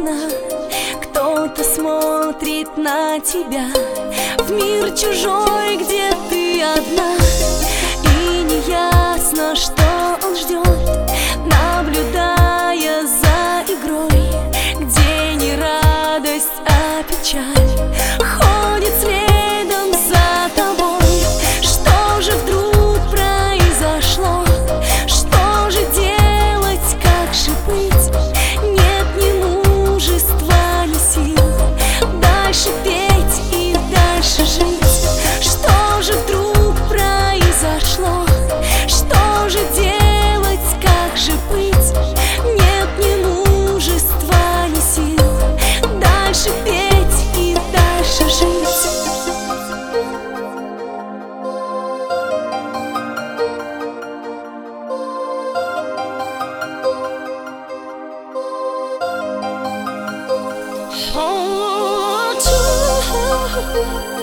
одна, кто-то смотрит на тебя. В мир чужой, где ты одна, и неясно, что он ждет, наблюдая за игрой, где не радость, а печаль ходит следом за тобой. Что же вдруг произошло? Что же делать, как же быть? Нет ни мужества, ни сил дальше петь и дальше жить. Что же вдруг произошло? Что же делать, как же быть? Нет ни мужества, ни сил дальше петь и дальше жить. Oh,